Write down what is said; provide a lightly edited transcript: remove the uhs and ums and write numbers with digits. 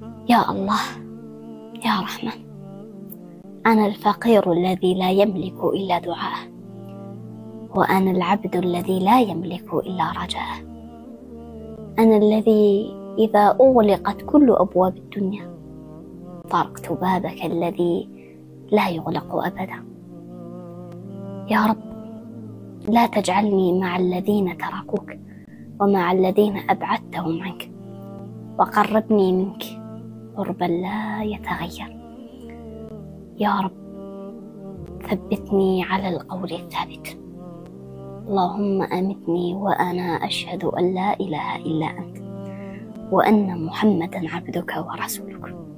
يا الله، يا رحمن، أنا الفقير الذي لا يملك إلا دعاءه، وأنا العبد الذي لا يملك إلا رجاءه. أنا الذي إذا أغلقت كل أبواب الدنيا طرقت بابك الذي لا يغلق أبدا. يا رب، لا تجعلني مع الذين تركوك ومع الذين أبعدتهم عنك، وقربني منك قربا لا يتغير. يا رب، ثبتني على القول الثابت. اللهم أمتني وأنا أشهد أن لا إله إلا أنت، وأن محمدا عبدك ورسولك.